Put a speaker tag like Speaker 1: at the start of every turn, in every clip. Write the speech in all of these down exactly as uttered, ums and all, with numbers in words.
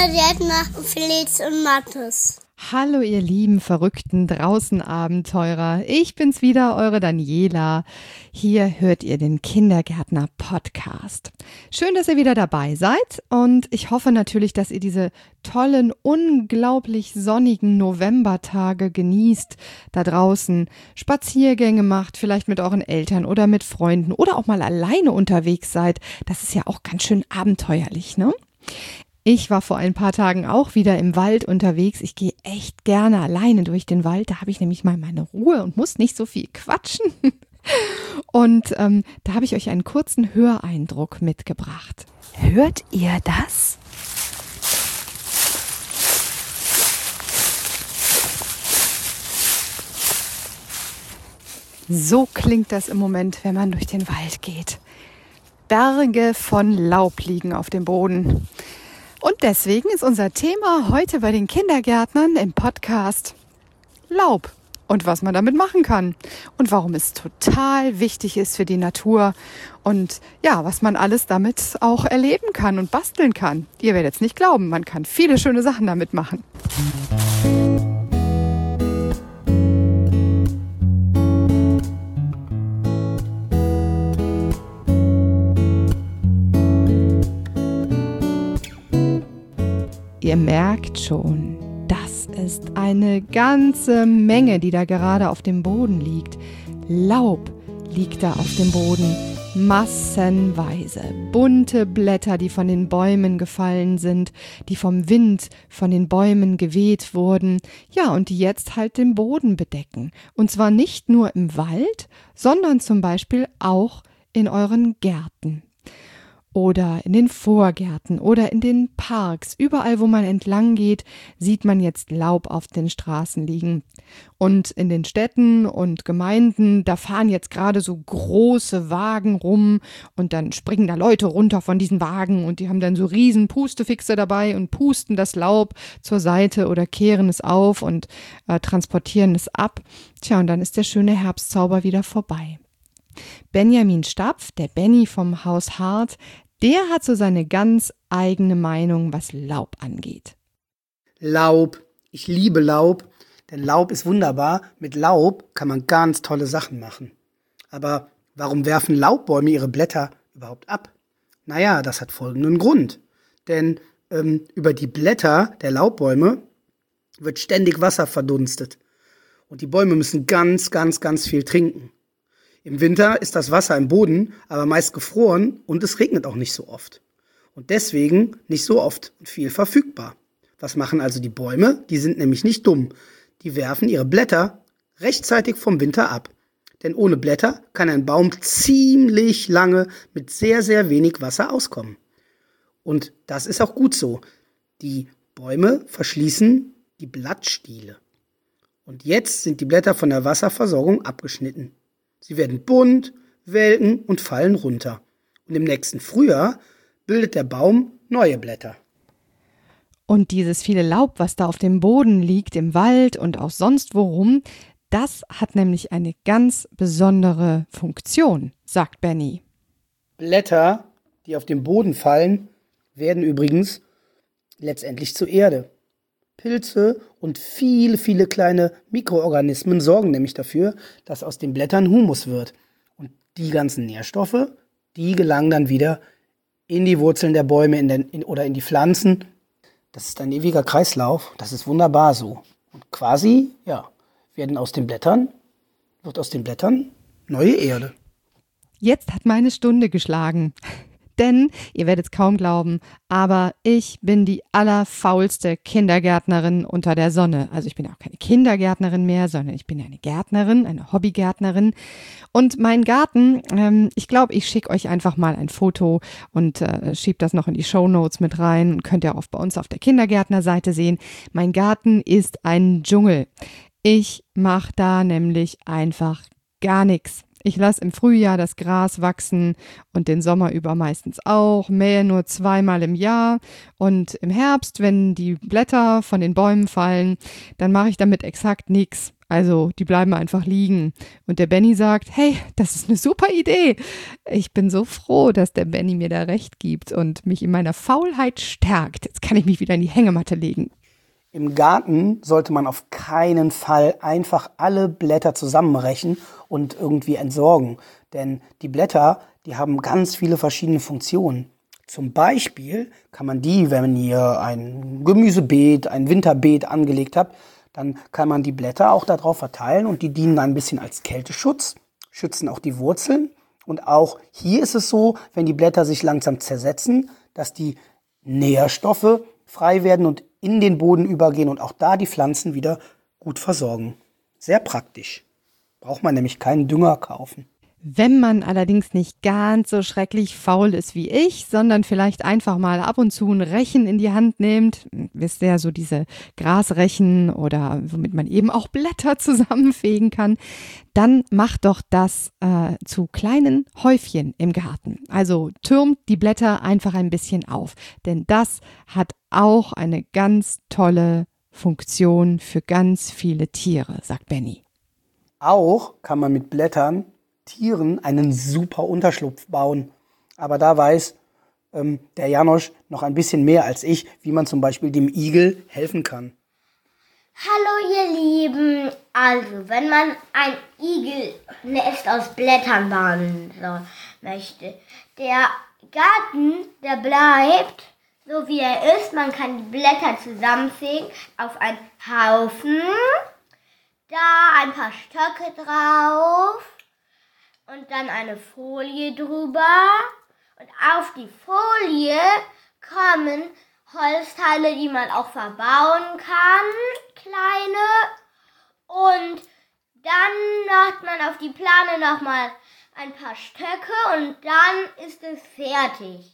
Speaker 1: Kindergärtner Felix und Mathis.
Speaker 2: Hallo ihr lieben verrückten Draußenabenteurer, ich bin's wieder, eure Daniela. Hier hört ihr den Kindergärtner-Podcast. Schön, dass ihr wieder dabei seid und ich hoffe natürlich, dass ihr diese tollen, unglaublich sonnigen Novembertage genießt, da draußen Spaziergänge macht, vielleicht mit euren Eltern oder mit Freunden oder auch mal alleine unterwegs seid. Das ist ja auch ganz schön abenteuerlich, ne? Ich war vor ein paar Tagen auch wieder im Wald unterwegs. Ich gehe echt gerne alleine durch den Wald. Da habe ich nämlich mal meine Ruhe und muss nicht so viel quatschen. Und ähm, da habe ich euch einen kurzen Höreindruck mitgebracht. Hört ihr das? So klingt das im Moment, wenn man durch den Wald geht. Berge von Laub liegen auf dem Boden. Und deswegen ist unser Thema heute bei den Kindergärtnern im Podcast Laub und was man damit machen kann und warum es total wichtig ist für die Natur und ja, was man alles damit auch erleben kann und basteln kann. Ihr werdet es nicht glauben, man kann viele schöne Sachen damit machen. Ihr merkt schon, das ist eine ganze Menge, die da gerade auf dem Boden liegt. Laub liegt da auf dem Boden, massenweise. Bunte Blätter, die von den Bäumen gefallen sind, die vom Wind von den Bäumen geweht wurden. Ja, und die jetzt halt den Boden bedecken. Und zwar nicht nur im Wald, sondern zum Beispiel auch in euren Gärten. Oder in den Vorgärten oder in den Parks. Überall, wo man entlang geht, sieht man jetzt Laub auf den Straßen liegen. Und in den Städten und Gemeinden, da fahren jetzt gerade so große Wagen rum und dann springen da Leute runter von diesen Wagen und die haben dann so riesen Pustefixe dabei und pusten das Laub zur Seite oder kehren es auf und äh, transportieren es ab. Tja, und dann ist der schöne Herbstzauber wieder vorbei. Benjamin Stapf, der Benny vom Haus Hart, der hat so seine ganz eigene Meinung, was Laub angeht.
Speaker 3: Laub, ich liebe Laub, denn Laub ist wunderbar. Mit Laub kann man ganz tolle Sachen machen. Aber warum werfen Laubbäume ihre Blätter überhaupt ab? Naja, das hat folgenden Grund. Denn ähm, über die Blätter der Laubbäume wird ständig Wasser verdunstet. Und die Bäume müssen ganz, ganz, ganz viel trinken. Im Winter ist das Wasser im Boden aber meist gefroren und es regnet auch nicht so oft. Und deswegen nicht so oft und viel verfügbar. Was machen also die Bäume? Die sind nämlich nicht dumm. Die werfen ihre Blätter rechtzeitig vom Winter ab. Denn ohne Blätter kann ein Baum ziemlich lange mit sehr, sehr wenig Wasser auskommen. Und das ist auch gut so. Die Bäume verschließen die Blattstiele. Und jetzt sind die Blätter von der Wasserversorgung abgeschnitten. Sie werden bunt, welken und fallen runter. Und im nächsten Frühjahr bildet der Baum neue Blätter.
Speaker 2: Und dieses viele Laub, was da auf dem Boden liegt, im Wald und auch sonst worum, das hat nämlich eine ganz besondere Funktion, sagt Benny.
Speaker 3: Blätter, die auf den Boden fallen, werden übrigens letztendlich zur Erde. Pilze und viele, viele kleine Mikroorganismen sorgen nämlich dafür, dass aus den Blättern Humus wird. Und die ganzen Nährstoffe, die gelangen dann wieder in die Wurzeln der Bäume in den, in, oder in die Pflanzen. Das ist ein ewiger Kreislauf, das ist wunderbar so. Und quasi, ja, werden aus den Blättern, wird aus den Blättern neue Erde.
Speaker 2: Jetzt hat meine Stunde geschlagen. Denn, ihr werdet es kaum glauben, aber ich bin die allerfaulste Kindergärtnerin unter der Sonne. Also ich bin auch keine Kindergärtnerin mehr, sondern ich bin eine Gärtnerin, eine Hobbygärtnerin. Und mein Garten, ähm, ich glaube, ich schicke euch einfach mal ein Foto und äh, schiebe das noch in die Shownotes mit rein. Könnt ihr auch bei uns auf der Kindergärtnerseite sehen. Mein Garten ist ein Dschungel. Ich mache da nämlich einfach gar nichts. Ich lasse im Frühjahr das Gras wachsen und den Sommer über meistens auch, mähe nur zweimal im Jahr und im Herbst, wenn die Blätter von den Bäumen fallen, dann mache ich damit exakt nichts. Also die bleiben einfach liegen. Und der Benny sagt, hey, das ist eine super Idee. Ich bin so froh, dass der Benny mir da recht gibt und mich in meiner Faulheit stärkt. Jetzt kann ich mich wieder in die Hängematte legen.
Speaker 3: Im Garten sollte man auf keinen Fall einfach alle Blätter zusammenrechen und irgendwie entsorgen. Denn die Blätter, die haben ganz viele verschiedene Funktionen. Zum Beispiel kann man die, wenn ihr ein Gemüsebeet, ein Winterbeet angelegt habt, dann kann man die Blätter auch darauf verteilen und die dienen ein bisschen als Kälteschutz, schützen auch die Wurzeln. Und auch hier ist es so, wenn die Blätter sich langsam zersetzen, dass die Nährstoffe frei werden und in den Boden übergehen und auch da die Pflanzen wieder gut versorgen. Sehr praktisch. Braucht man nämlich keinen Dünger kaufen.
Speaker 2: Wenn man allerdings nicht ganz so schrecklich faul ist wie ich, sondern vielleicht einfach mal ab und zu ein Rechen in die Hand nimmt, wisst ihr ja, so diese Grasrechen oder womit man eben auch Blätter zusammenfegen kann, dann macht doch das äh, zu kleinen Häufchen im Garten. Also türmt die Blätter einfach ein bisschen auf, denn das hat auch eine ganz tolle Funktion für ganz viele Tiere, sagt Benny.
Speaker 3: Auch kann man mit Blättern Tieren einen super Unterschlupf bauen. Aber da weiß ähm, der Janosch noch ein bisschen mehr als ich, wie man zum Beispiel dem Igel helfen kann.
Speaker 1: Hallo ihr Lieben, also wenn man ein Igelnest aus Blättern bauen so möchte, der Garten, der bleibt so wie er ist, man kann die Blätter zusammenfegen auf einen Haufen, da ein paar Stöcke drauf und dann eine Folie drüber und auf die Folie kommen Holzteile, die man auch verbauen kann, kleine, und dann macht man auf die Plane nochmal ein paar Stöcke und dann ist es fertig.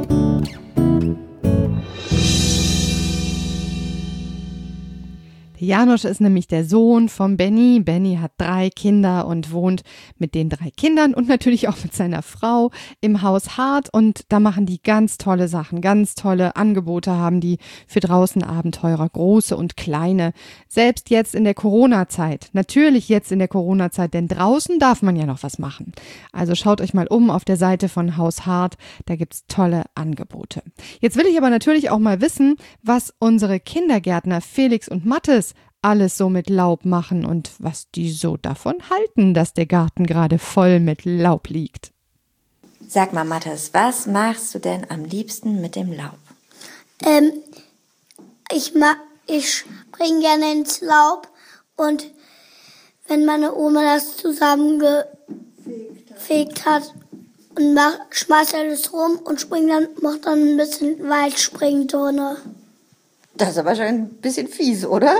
Speaker 2: Janosch ist nämlich der Sohn von Benny. Benny hat drei Kinder und wohnt mit den drei Kindern und natürlich auch mit seiner Frau im Haus Hart. Und da machen die ganz tolle Sachen, ganz tolle Angebote haben die für draußen Abenteurer, große und kleine. Selbst jetzt in der Corona-Zeit, natürlich jetzt in der Corona-Zeit, denn draußen darf man ja noch was machen. Also schaut euch mal um auf der Seite von Haus Hart, da gibt's tolle Angebote. Jetzt will ich aber natürlich auch mal wissen, was unsere Kindergärtner Felix und Mathis alles so mit Laub machen und was die so davon halten, dass der Garten gerade voll mit Laub liegt.
Speaker 4: Sag mal, Mathis, was machst du denn am liebsten mit dem Laub?
Speaker 1: Ähm, ich mag, ich springe gerne ins Laub und wenn meine Oma das zusammengefegt hat und mach, schmeißt alles rum und springt dann, macht dann ein bisschen Weitspringturne.
Speaker 4: Das ist aber schon ein bisschen fies, oder?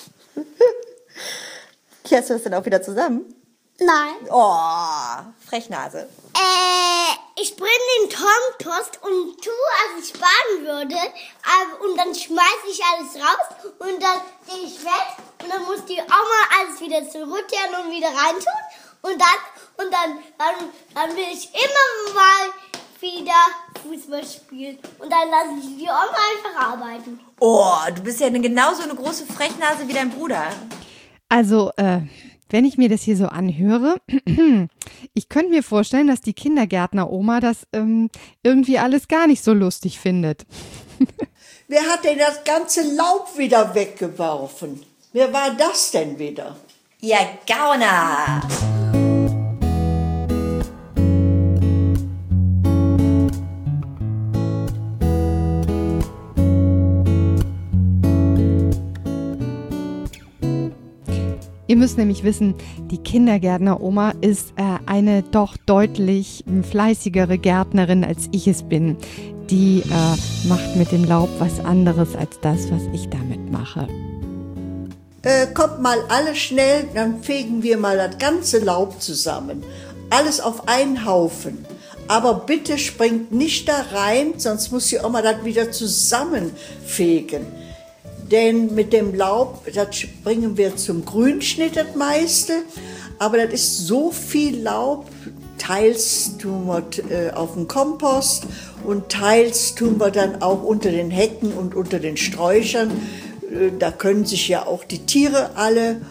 Speaker 4: Kehrst du das denn auch wieder zusammen?
Speaker 1: Nein.
Speaker 4: Oh, Frechnase.
Speaker 1: Äh, ich bringe den Kompost und tue, als ich baden würde. Äh, und dann schmeiße ich alles raus und dann gehe ich weg. Und dann muss die Oma alles wieder zurückkehren und wieder reintun. Und dann, und dann, dann, dann will ich immer mal wieder Fußball spielen. Und dann lasse ich die Oma einfach arbeiten.
Speaker 4: Oh, du bist ja eine, genauso eine große Frechnase wie dein Bruder.
Speaker 2: Also, äh, wenn ich mir das hier so anhöre, ich könnte mir vorstellen, dass die Kindergärtner-Oma das ähm, irgendwie alles gar nicht so lustig findet.
Speaker 5: Wer hat denn das ganze Laub wieder weggeworfen? Wer war das denn wieder?
Speaker 4: Ja, Gauner.
Speaker 2: Ihr müsst nämlich wissen, die Kindergärtner-Oma ist äh, eine doch deutlich fleißigere Gärtnerin, als ich es bin. Die äh, macht mit dem Laub was anderes als das, was ich damit mache.
Speaker 5: Äh, kommt mal alle schnell, dann fegen wir mal das ganze Laub zusammen. Alles auf einen Haufen. Aber bitte springt nicht da rein, sonst muss die Oma das wieder zusammenfegen. Denn mit dem Laub, das bringen wir zum Grünschnitt das meiste, aber das ist so viel Laub, teils tun wir äh, auf den Kompost und teils tun wir dann auch unter den Hecken und unter den Sträuchern. Äh, da können sich ja auch die Tiere alle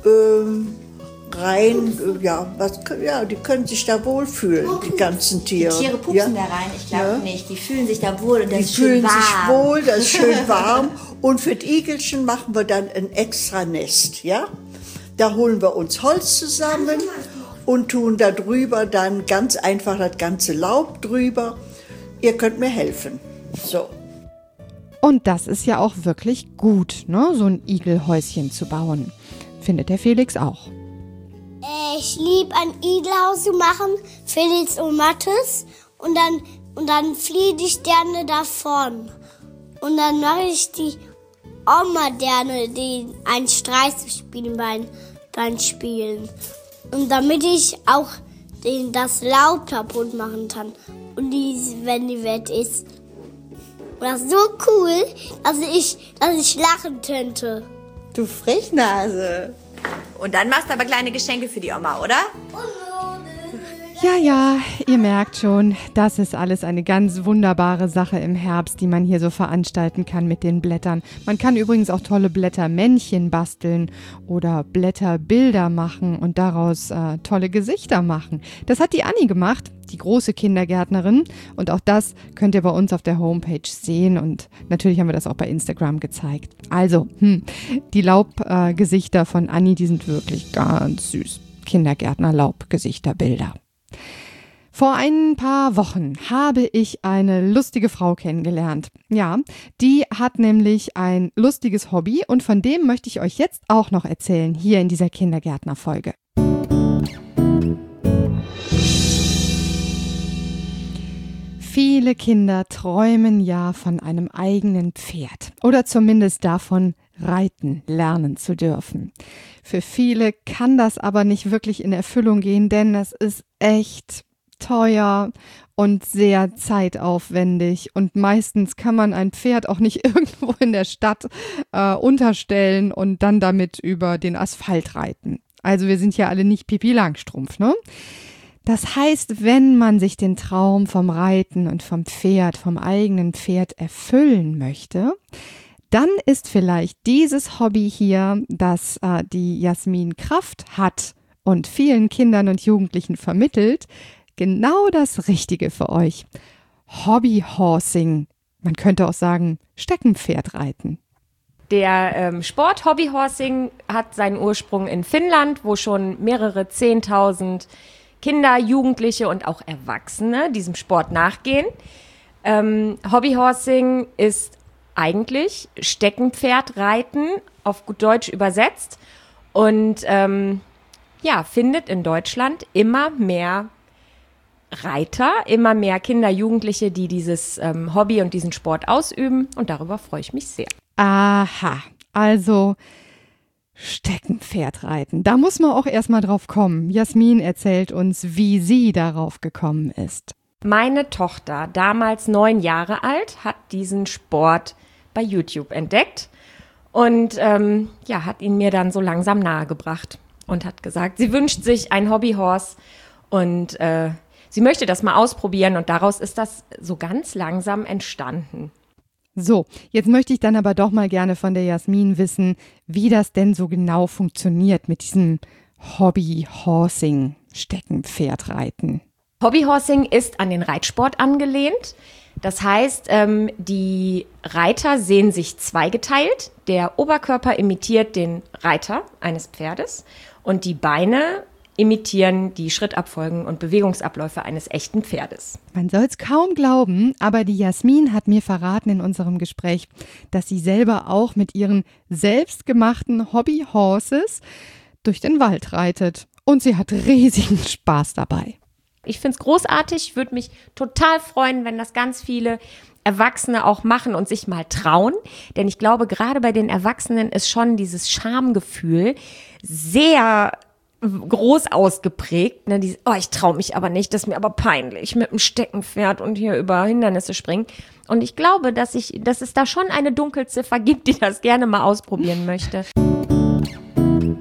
Speaker 5: ähm, rein, äh, ja, was, ja, die können sich da wohlfühlen, die ganzen Tiere.
Speaker 4: Die Tiere pupsen
Speaker 5: ja?
Speaker 4: da rein, ich glaube
Speaker 5: Ja.
Speaker 4: nicht. Die fühlen sich da wohl und das
Speaker 5: Die
Speaker 4: ist schön
Speaker 5: fühlen
Speaker 4: warm.
Speaker 5: sich wohl, das ist schön warm. Und für die Igelchen machen wir dann ein extra Nest, ja? Da holen wir uns Holz zusammen und tun da drüber dann ganz einfach das ganze Laub drüber. Ihr könnt mir helfen. So.
Speaker 2: Und das ist ja auch wirklich gut, ne? So ein Igelhäuschen zu bauen. Findet der Felix auch.
Speaker 1: Ich liebe ein Igelhaus zu machen, Felix und Mathis. Und dann, und dann fliege ich gerne davon. Und dann mache ich die Oma gerne den, einen Streich zu spielen beim, beim Spielen. Und damit ich auch den, das Laub kaputt machen kann. Und die, wenn die Welt ist. Und das ist so cool, dass ich, dass ich lachen könnte.
Speaker 4: Du Frechnase. Und dann machst du aber kleine Geschenke für die Oma, oder?
Speaker 2: Ja, ja, ihr merkt schon, das ist alles eine ganz wunderbare Sache im Herbst, die man hier so veranstalten kann mit den Blättern. Man kann übrigens auch tolle Blättermännchen basteln oder Blätterbilder machen und daraus äh, tolle Gesichter machen. Das hat die Anni gemacht, die große Kindergärtnerin. Und auch das könnt ihr bei uns auf der Homepage sehen. Und natürlich haben wir das auch bei Instagram gezeigt. Also, hm, die Laubgesichter äh, von Anni, die sind wirklich ganz süß. Kindergärtner-Laubgesichterbilder. Vor ein paar Wochen habe ich eine lustige Frau kennengelernt. Ja, die hat nämlich ein lustiges Hobby und von dem möchte ich euch jetzt auch noch erzählen, hier in dieser Kindergärtner-Folge. Viele Kinder träumen ja von einem eigenen Pferd oder zumindest davon, reiten lernen zu dürfen. Für viele kann das aber nicht wirklich in Erfüllung gehen, denn es ist echt teuer und sehr zeitaufwendig und meistens kann man ein Pferd auch nicht irgendwo in der Stadt äh, unterstellen und dann damit über den Asphalt reiten. Also wir sind ja alle nicht Pipi Langstrumpf, ne? Das heißt, wenn man sich den Traum vom Reiten und vom Pferd, vom eigenen Pferd erfüllen möchte, dann ist vielleicht dieses Hobby hier, das äh, die Jasmin Kraft hat und vielen Kindern und Jugendlichen vermittelt, genau das Richtige für euch. Hobbyhorsing, man könnte auch sagen Steckenpferdreiten.
Speaker 6: Der ähm, Sport Hobbyhorsing hat seinen Ursprung in Finnland, wo schon mehrere Zehntausend Kinder, Jugendliche und auch Erwachsene diesem Sport nachgehen. Ähm, Hobbyhorsing ist eigentlich Steckenpferdreiten, auf gut Deutsch übersetzt, und ähm, ja, findet in Deutschland immer mehr Reiter, immer mehr Kinder, Jugendliche, die dieses ähm, Hobby und diesen Sport ausüben, und darüber freue ich mich sehr.
Speaker 2: Aha, also Steckenpferdreiten, da muss man auch erstmal drauf kommen. Jasmin erzählt uns, wie sie darauf gekommen ist.
Speaker 6: Meine Tochter, damals neun Jahre alt, hat diesen Sport bei YouTube entdeckt und ähm, ja, hat ihn mir dann so langsam nahegebracht und hat gesagt, sie wünscht sich ein Hobbyhorse und äh, sie möchte das mal ausprobieren, und daraus ist das so ganz langsam entstanden.
Speaker 2: So, jetzt möchte ich dann aber doch mal gerne von der Jasmin wissen, wie das denn so genau funktioniert mit diesem Hobbyhorsing, Steckenpferdreiten.
Speaker 6: Hobbyhorsing ist an den Reitsport angelehnt. Das heißt, ähm, die Reiter sehen sich zweigeteilt. Der Oberkörper imitiert den Reiter eines Pferdes und die Beine imitieren die Schrittabfolgen und Bewegungsabläufe eines echten Pferdes.
Speaker 2: Man soll es kaum glauben, aber die Jasmin hat mir verraten in unserem Gespräch, dass sie selber auch mit ihren selbstgemachten Hobbyhorses durch den Wald reitet. Und sie hat riesigen Spaß dabei.
Speaker 6: Ich finde es großartig, würde mich total freuen, wenn das ganz viele Erwachsene auch machen und sich mal trauen. Denn ich glaube, gerade bei den Erwachsenen ist schon dieses Schamgefühl sehr groß ausgeprägt. Ne? Dieses, oh, ich traue mich aber nicht, das ist mir aber peinlich, mit dem Steckenpferd und hier über Hindernisse springen. Und ich glaube, dass, ich, dass es da schon eine Dunkelziffer gibt, die das gerne mal ausprobieren möchte.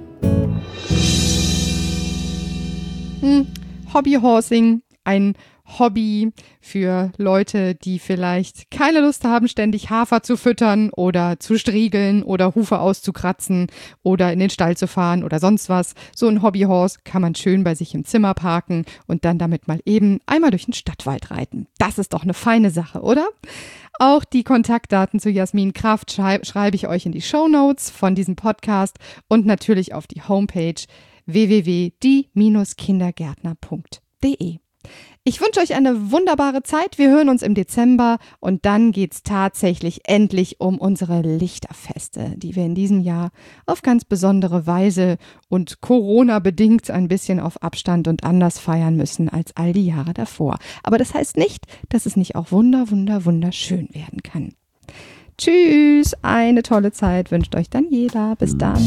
Speaker 2: Hm. Hobbyhorsing, ein Hobby für Leute, die vielleicht keine Lust haben, ständig Hafer zu füttern oder zu striegeln oder Hufe auszukratzen oder in den Stall zu fahren oder sonst was. So ein Hobbyhorse kann man schön bei sich im Zimmer parken und dann damit mal eben einmal durch den Stadtwald reiten. Das ist doch eine feine Sache, oder? Auch die Kontaktdaten zu Jasmin Kraft schrei- schreibe ich euch in die Shownotes von diesem Podcast und natürlich auf die Homepage w w w punkt die kindergärtner punkt d e. Ich wünsche euch eine wunderbare Zeit. Wir hören uns im Dezember und dann geht's tatsächlich endlich um unsere Lichterfeste, die wir in diesem Jahr auf ganz besondere Weise und Corona-bedingt ein bisschen auf Abstand und anders feiern müssen als all die Jahre davor. Aber das heißt nicht, dass es nicht auch wunder, wunder, wunderschön werden kann. Tschüss, eine tolle Zeit wünscht euch Daniela. Bis dann.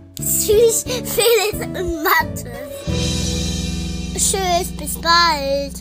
Speaker 1: Tschüss, Felix und Mathe. Tschüss, bis bald.